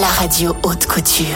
la radio haute couture.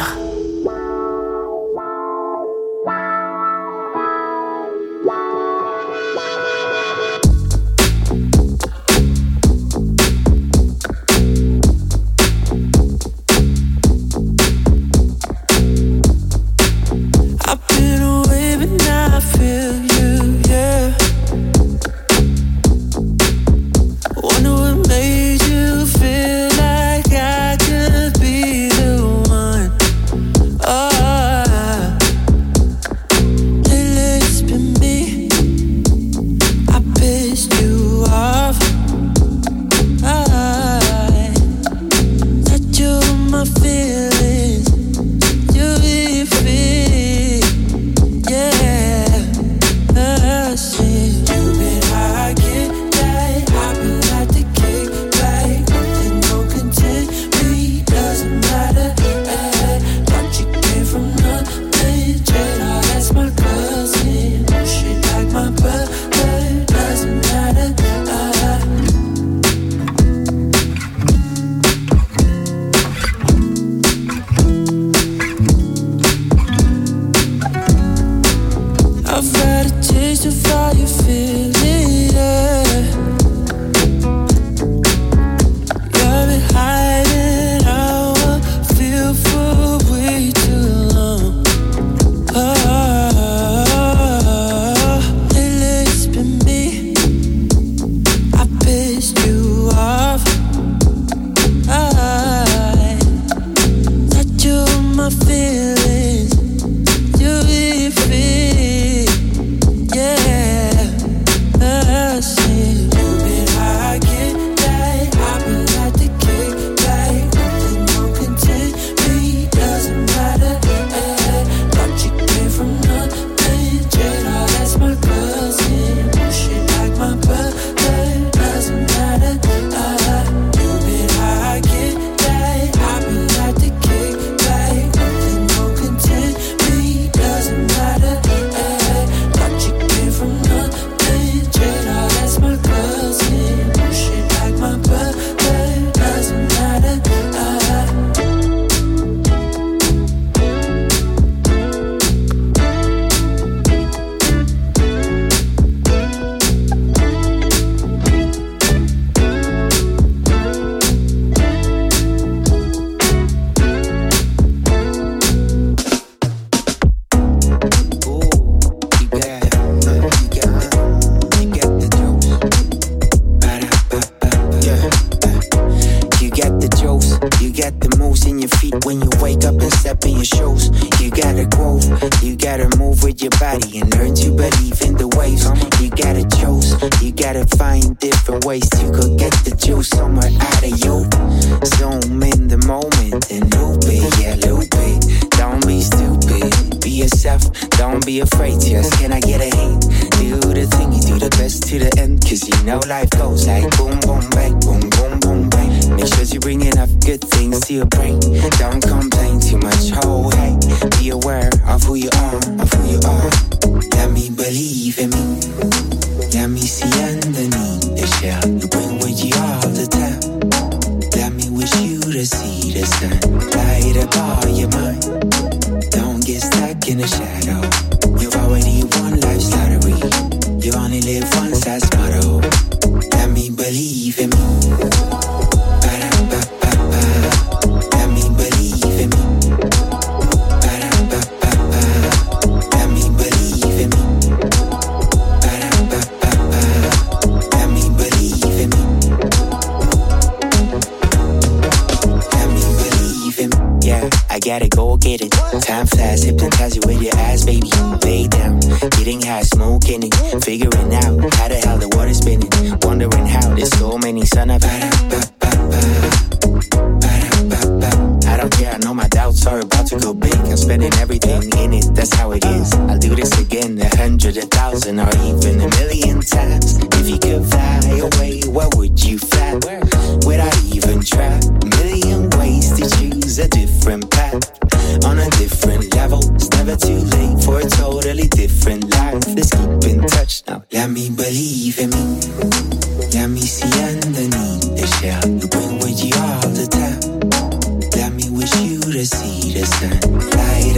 Let me wish you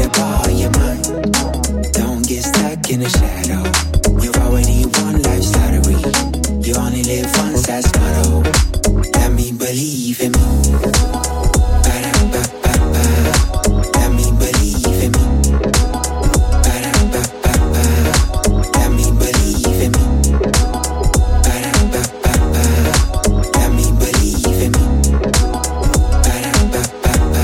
all your mind. Don't get stuck in the shadow. You've already won life's lottery. You only live once, that's motto. Let me believe in me. Ba-da-ba-ba-ba. Let me believe in me. Ba-da-ba-ba-ba. Let me believe in me. Ba-da-ba-ba-ba. Let me believe in me. Ba-da-ba-ba-ba.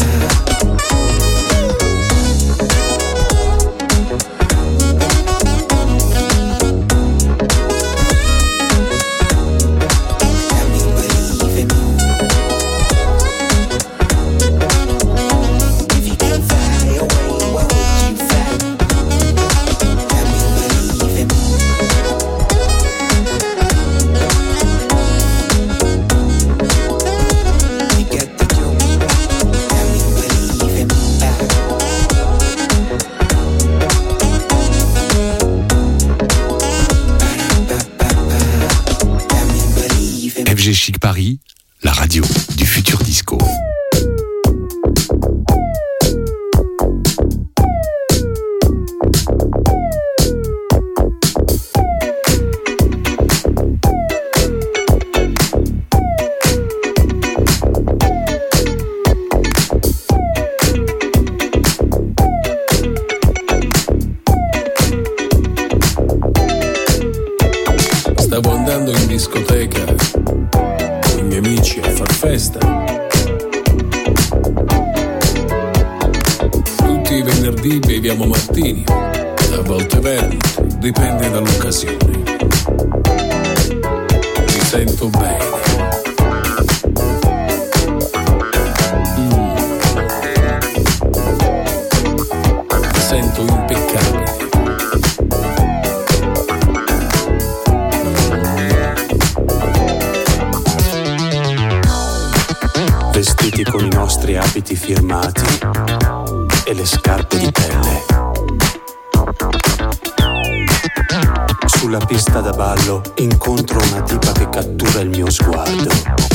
FG Chic Paris, la radio du futur disco. Stavo andando in discoteca con i miei amici a far festa. Tutti i venerdì beviamo martini, a volte vermouth, dipende dall'occasione. Mi sento bene. Mi sento impeccabile. Vestiti con i nostri abiti firmati e le scarpe di pelle. Sulla pista da ballo incontro una tipa che cattura il mio sguardo.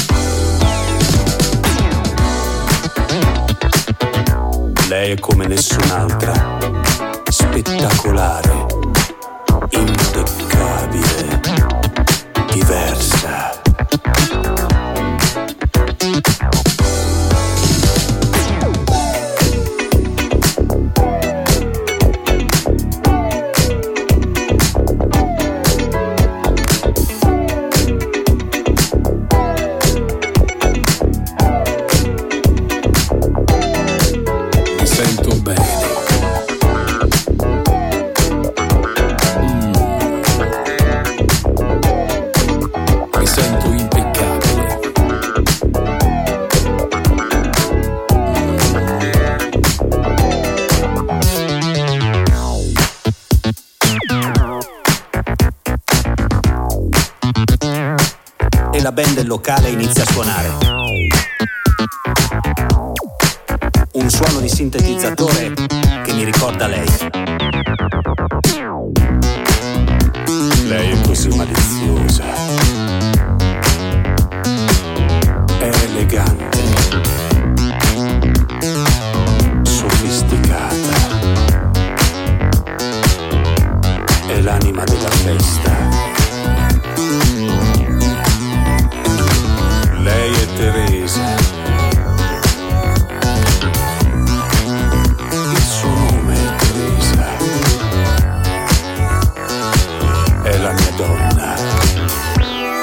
Lei è come nessun'altra, spettacolare, impeccabile, diversa. La band del locale inizia a suonare. Un suono di sintetizzatore che mi ricorda lei. Lei è così maliziosa, è elegante, sofisticata, è l'anima della festa. Lei è Teresa. Il suo nome è Teresa. È la mia donna.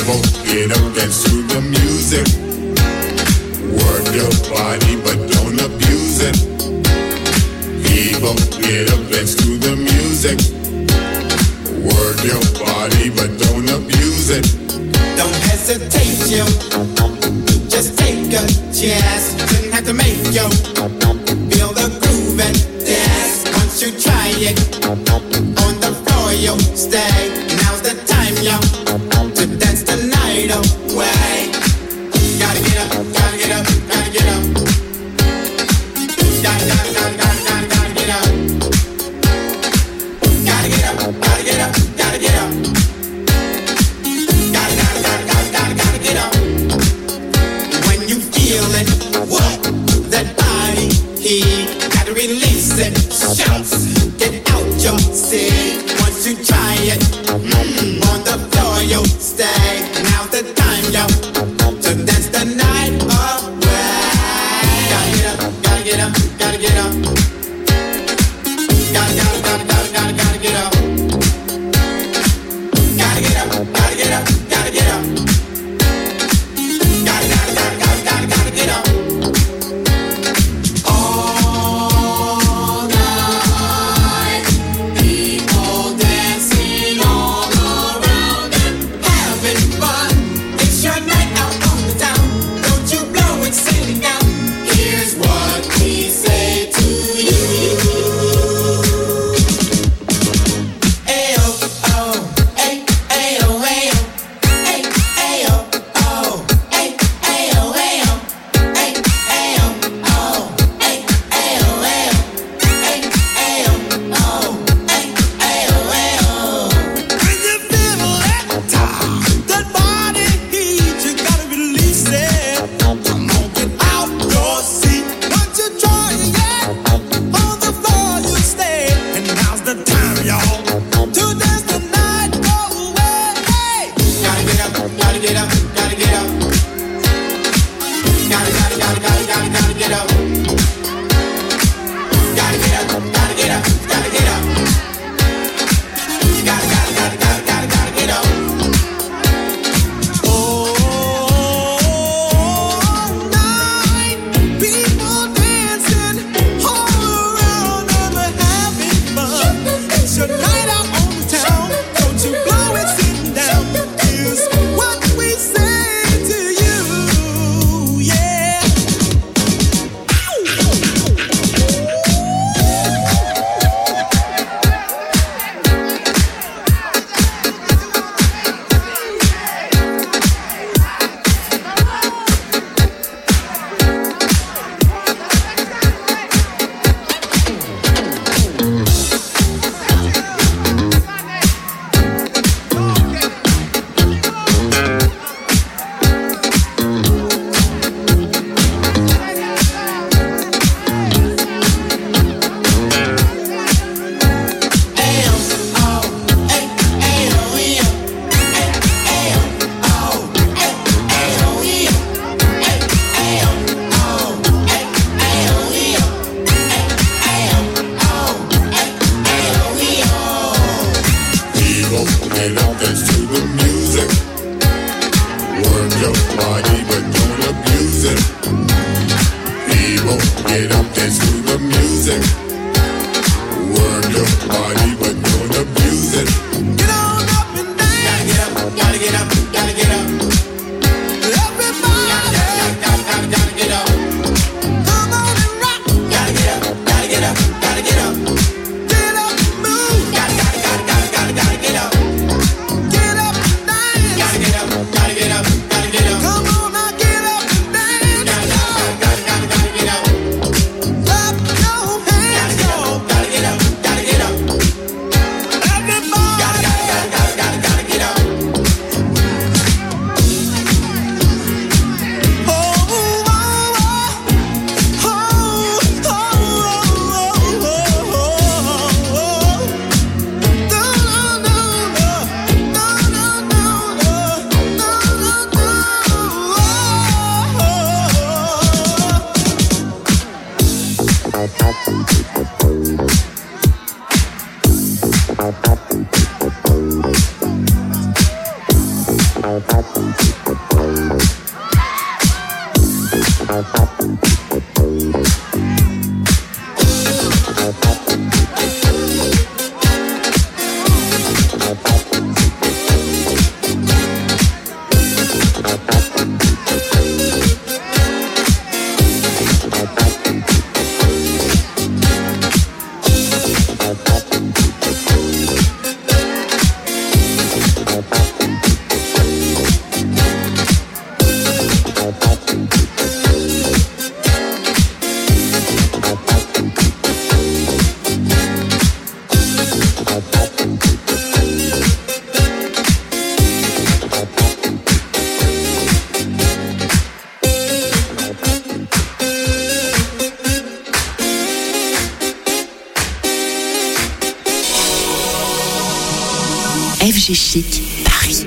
People, get up, dance to the music. Work your body, but don't abuse it. People, get up, dance to the music. Work your body, but don't abuse it. Don't hesitate, yo. Just take a chance. Shouldn't have to make yo. Feel the groove and dance. Once you try it, on the floor yo, stay. Now's the time yo, to dance the night away. Gotta get up, gotta get up, gotta get up. Gotta get up. Gotta get up, gotta get up, gotta get up. Gotta get up. When you feel it, what? That body heat, gotta release it. Shouts, get out your seat. Once you try it, on the floor you'll stay. Now's the time, yo, to dance the night away. Gotta get up, gotta get up, gotta get up. Gotta get up. Gotta get up, gotta get up, gotta get up. Gotta get up. All night, people dancing all around and having fun. It's your night out on the town. Don't you blow it, sing it out. Here's what we say to you. FG Chic, Paris.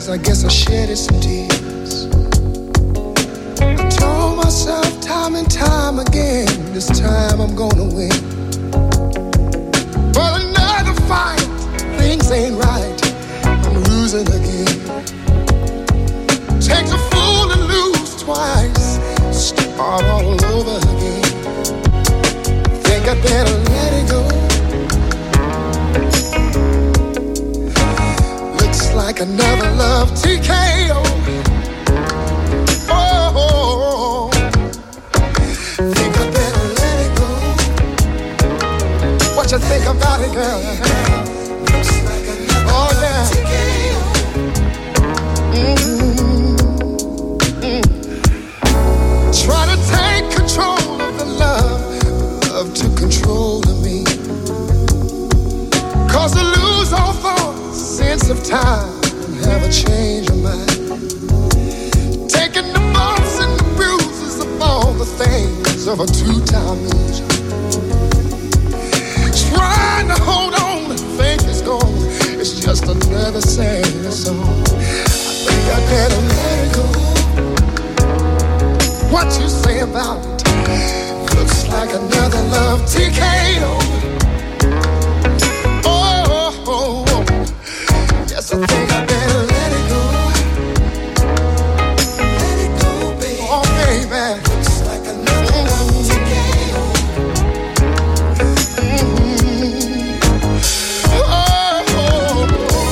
days, I guess I shedded some tears. I told myself time and time again, this time I'm gonna win. But another fight, things ain't right, I'm losing again. Takes a fool to lose twice, start all over again. Think I better let it go. Looks like another love TKO. Oh, think I better let it go. What you think about it, girl? Looks like another love TKO. Try to take control of the love took control of me. Cause I lose all thoughts, sense of time, and have a change of mind. Taking the bumps and the bruises of all the things of a two-time loser. Trying to hold on, the faith is gone. It's just another sad song. I think I better let it go. What you say about it? Looks like another love TKO. Oh, oh, oh. Yes, I think I better let it go. Let it go, baby. Oh, baby. Looks like another love TKO. Oh, oh,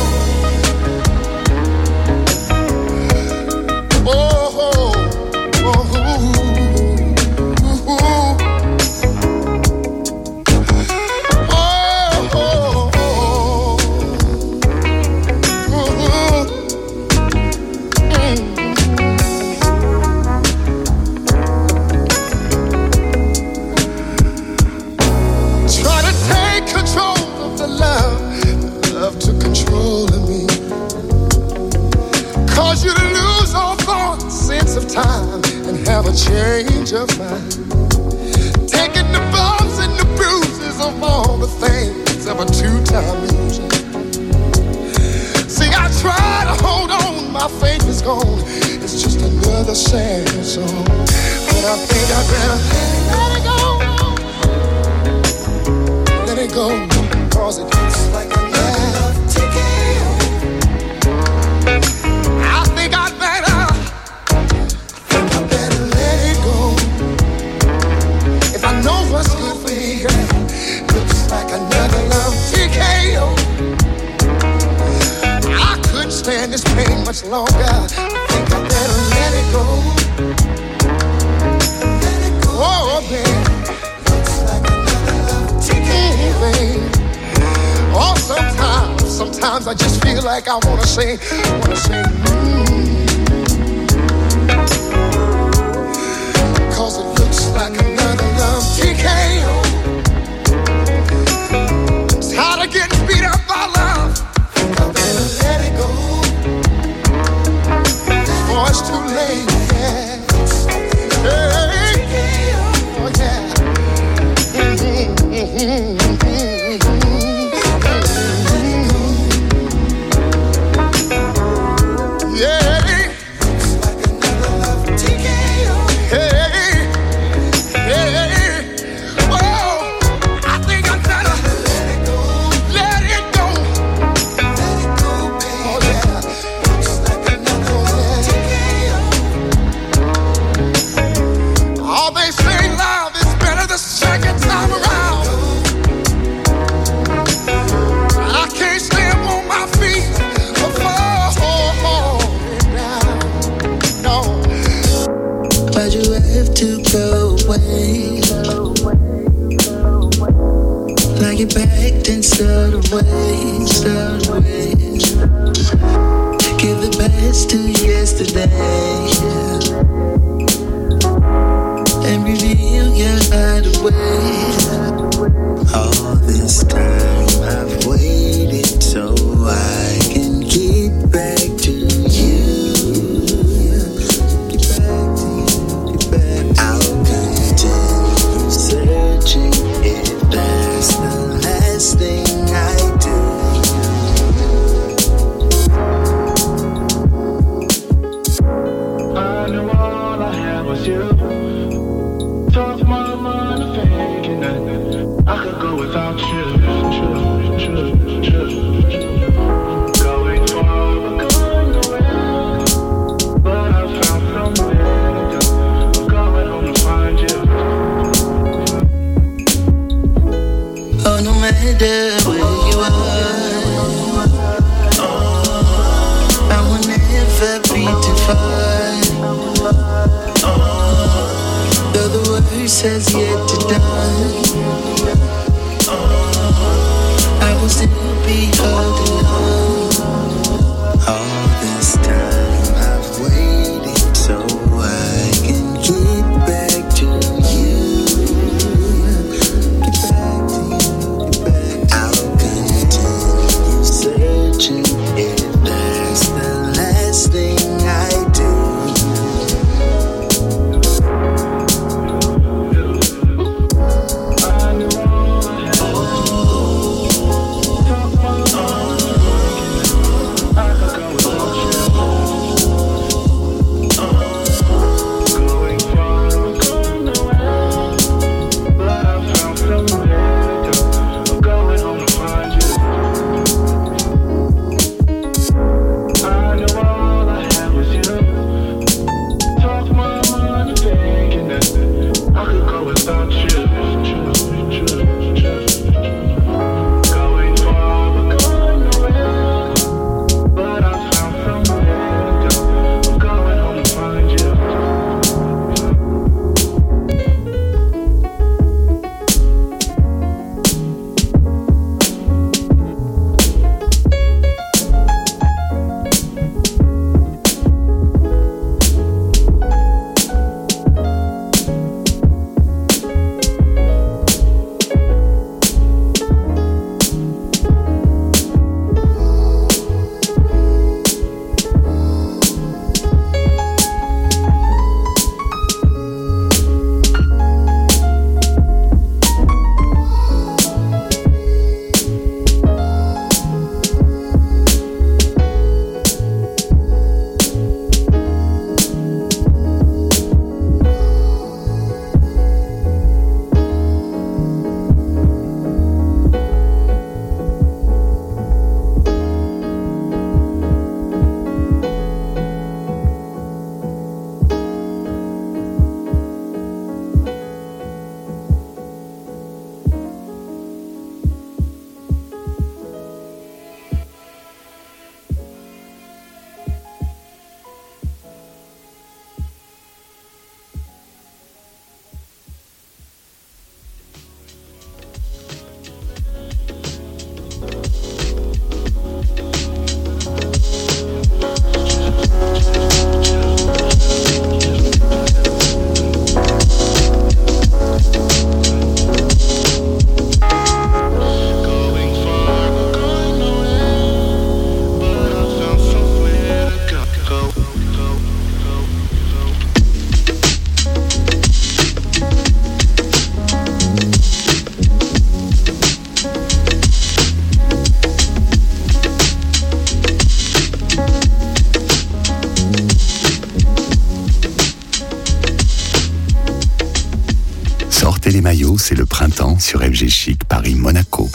oh. Oh, oh. Time and have a change of mind. Taking the bumps and the bruises of all the things of a two-time loser. See, I try to hold on, my faith is gone. It's just another sad song. But I think I better let it go. Cause it looks like another TKO. I think I'd better know what's good for me, girl. Looks like another love TKO. I couldn't stand this pain much longer. I think I better let it go. Let it go. Oh, baby. Looks like another love TKO, baby. Oh, sometimes I just feel like I wanna say, Cause it looks like another love TKO. I'm tired of getting beat up by love. I better let it go. Before it's too late. Yeah. Hey. Oh, yeah. Yeah. Looks like another love TKO. Hey. Like you backed and stowed away. Give the best to yesterday and reveal your hideaway. All this time I've waited so I can get back to you. Get back. I'll continue searching if that's the last thing I do. Desmaillots, c'est le printemps sur FG Chic Paris-Monaco.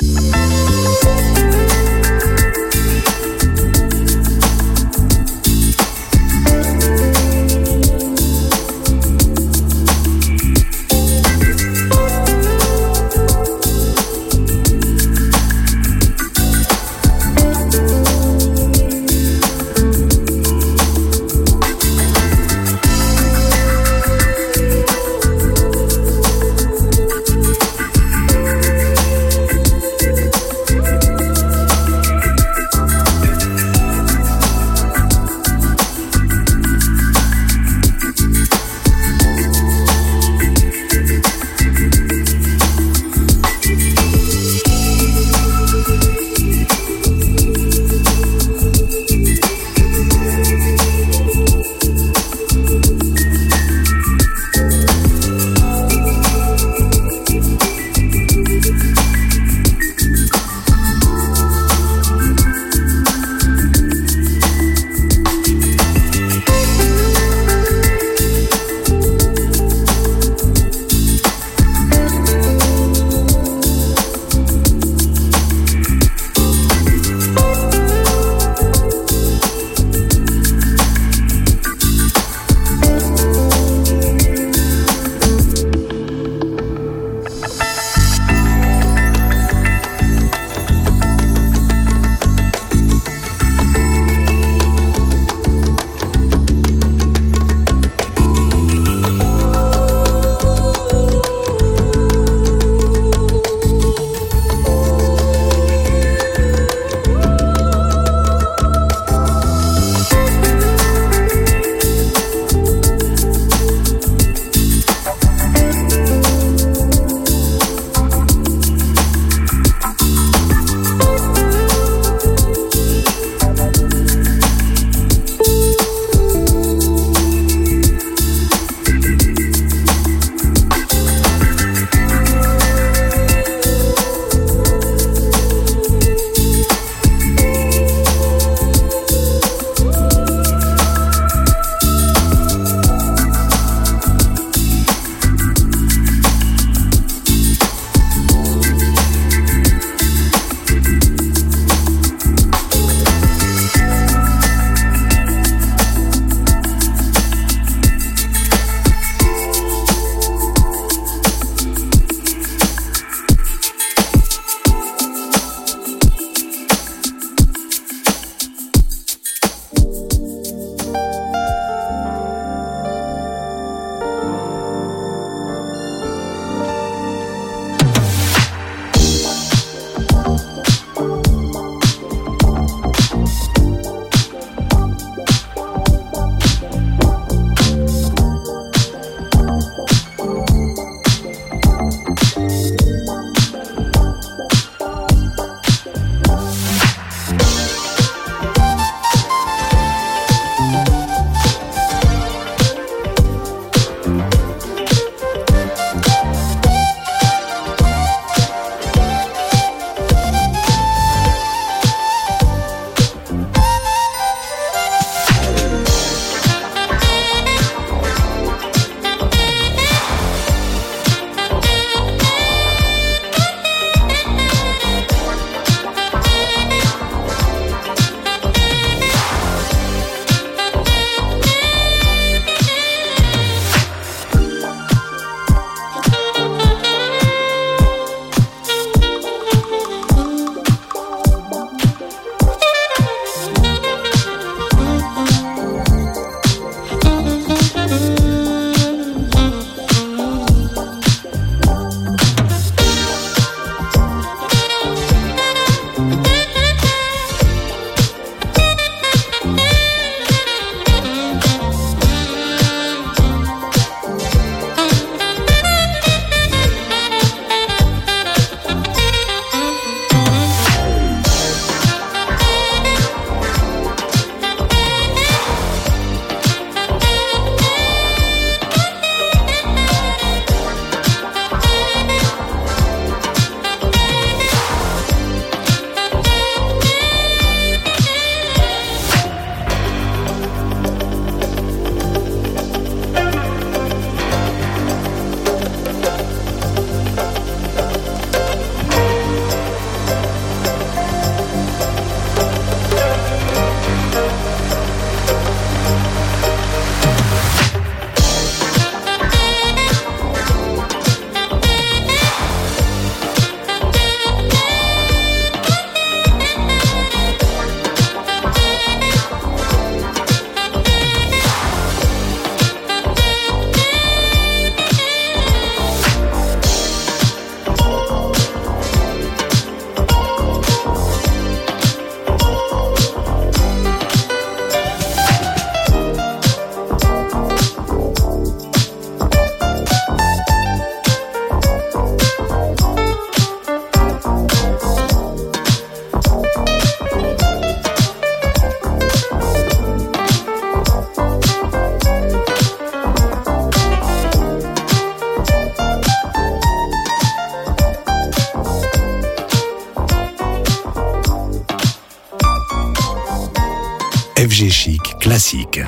FG Chic Classique.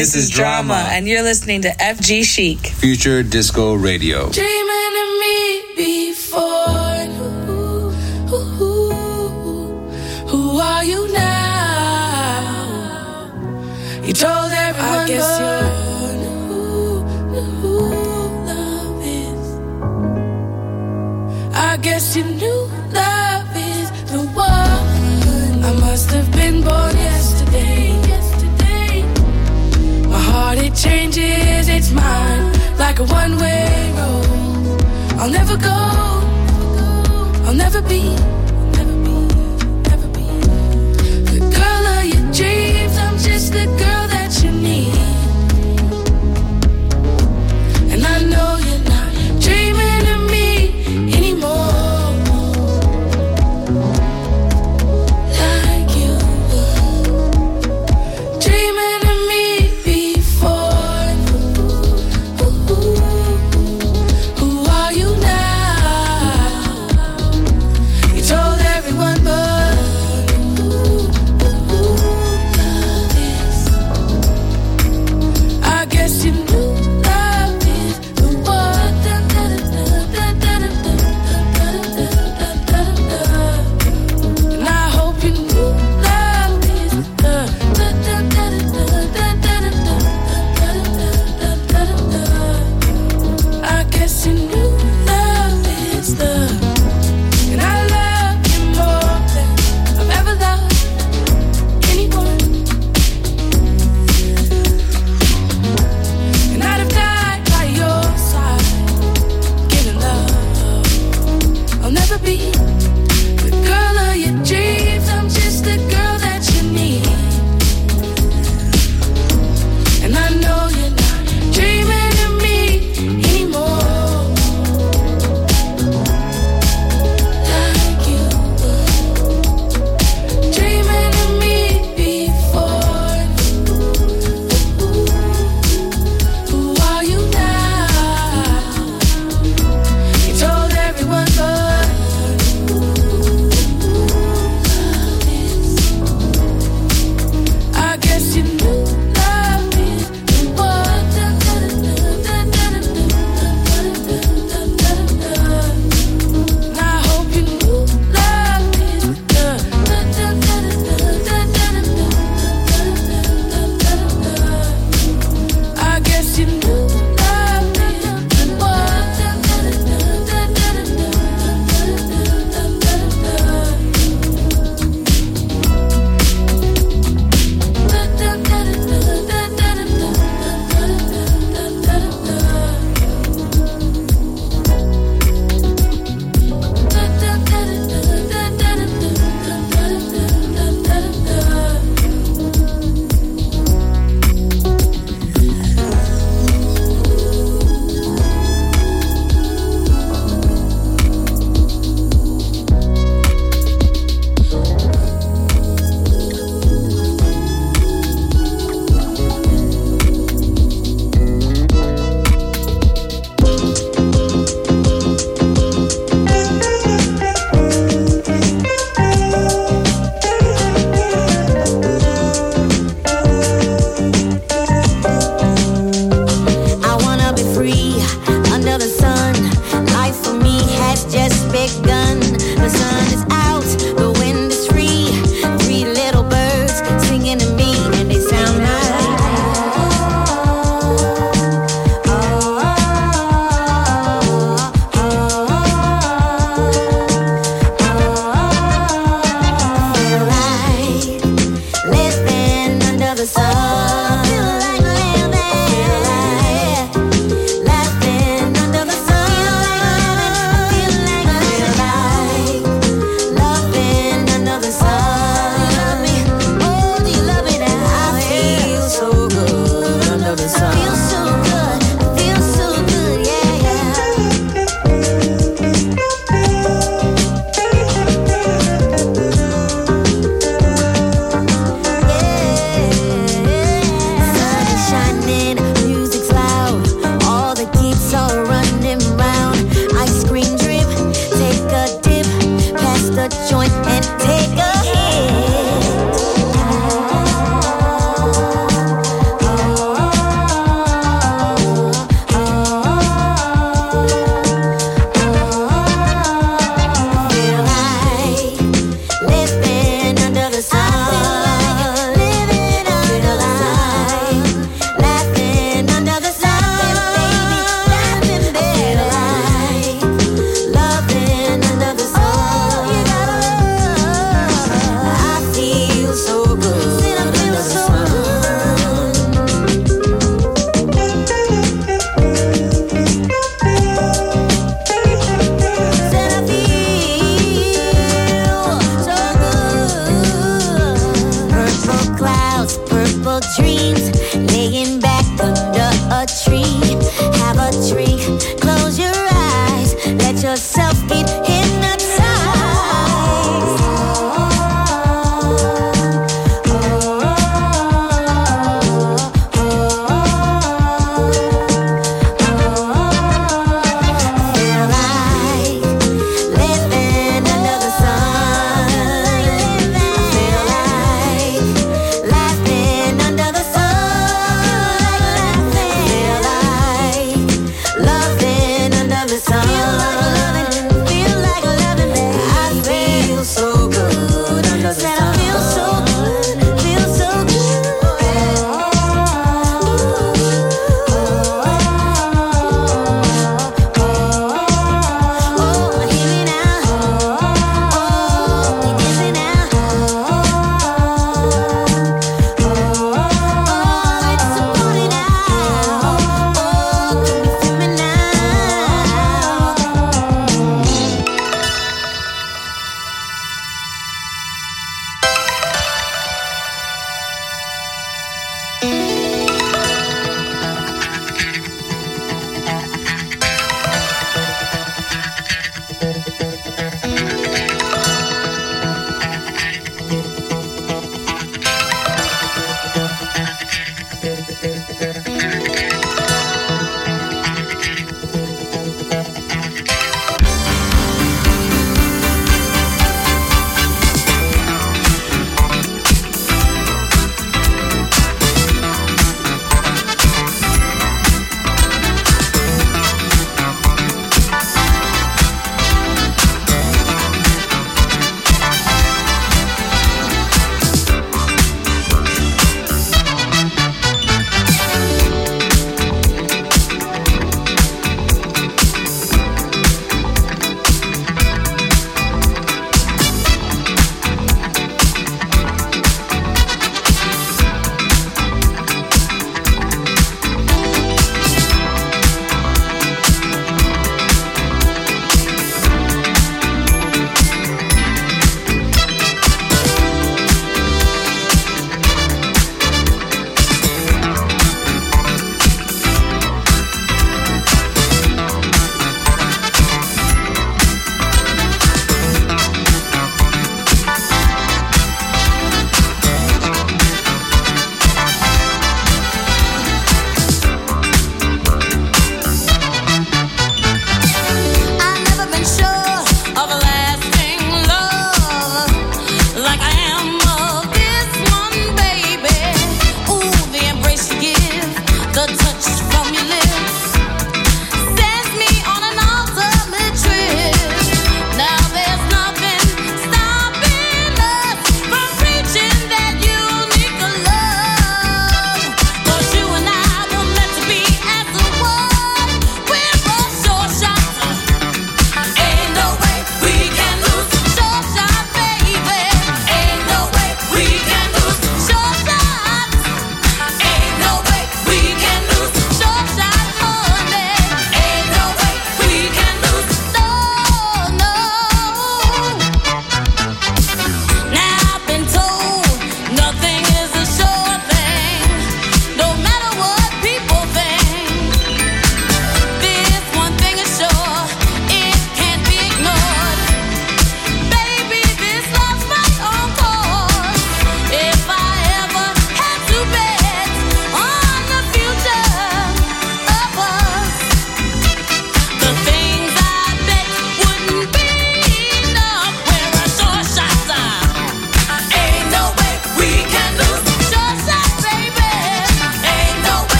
this is Drama, and you're listening to FG Chic. Future Disco Radio. Dreaming of me before. Who are you now? You told everyone I guess you're who love is. I guess you knew love is the one. I must have been born yesterday. My heart, it changes, it's mine, like a one-way road. I'll never go, I'll never be